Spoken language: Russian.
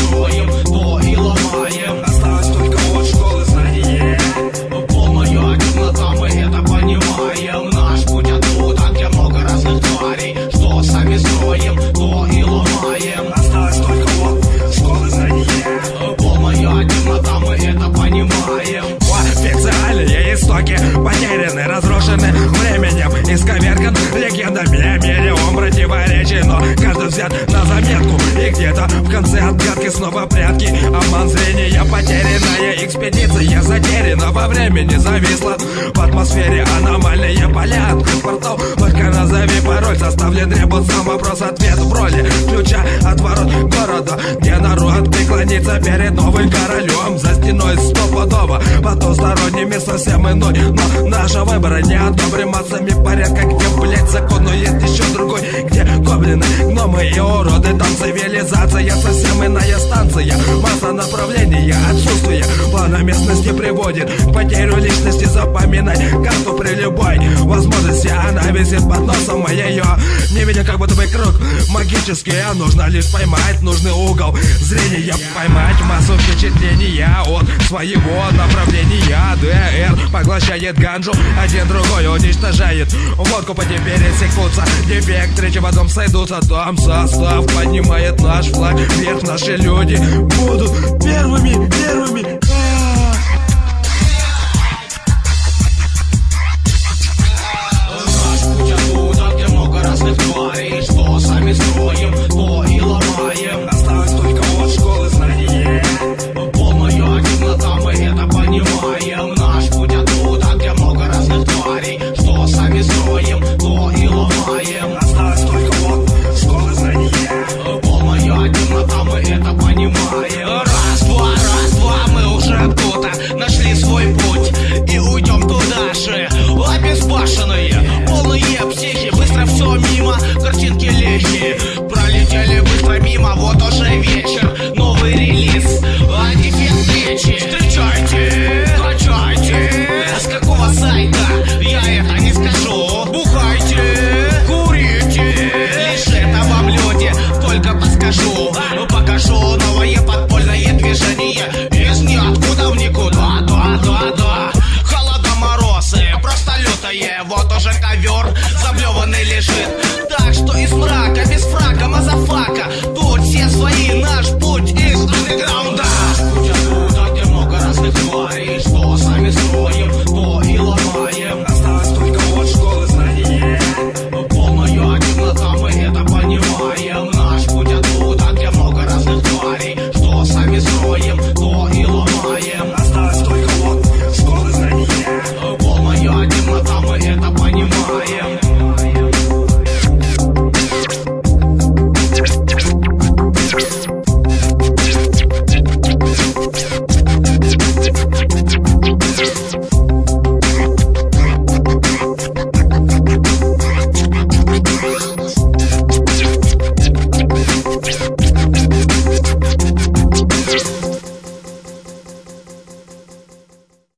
строим, то и ломаем. Осталось только вот школы знания. Полная темнота, мы это понимаем. Наш путь оттуда, где много разных тварей. Что сами строим, то и ломаем. Осталось только вот школы знания. Полная темнота, мы это понимаем. Официальные истоки потеряны, разрушены временем, исковеркан легендами. Миллион противоречий, но каждый взят на заметку. И где-то в конце отгадки снова прятки. Обман зрения, потерянная экспедиция затеряна во времени, зависла в атмосфере аномальные поля. Открыть портал, только назови пароль. Составлен требует сам вопрос-ответ в роли ключа от ворот города, где народ преклонится перед новым королем. За стеной стопудово потусторонними совсем иной, но нашего выбора не одобрим. Массами порядка, где, блять, закон, но есть еще другой, где гоблины, гномы и уроды. Там цивилизация, совсем иная станция. Масса направления, отсутствие плана местности приводит к потерю личности. Запоминай карту при любой возможности, она висит под носом ее. Не видя, как будто бы круг магический, а нужно лишь поймать нужный угол зрения, поймать массу впечатления от своего направления. ДР поглощает ганджу, один другой уничтожает водку, по теперь секутся дефект, встречи в одном сойдутся. Там состав поднимает наш флаг вверх, наши люди будут первыми, первыми. Наш путь оттуда, где много разных тварей. Что сами строим, то и ломаем. Осталось только вот школы знания. Полная темнота, мы это понимаем. Наш путь оттуда, где много разных тварей. Что сами строим, то и ломаем. Осталось только вот школы знания. Полная темнота, мы это понимаем.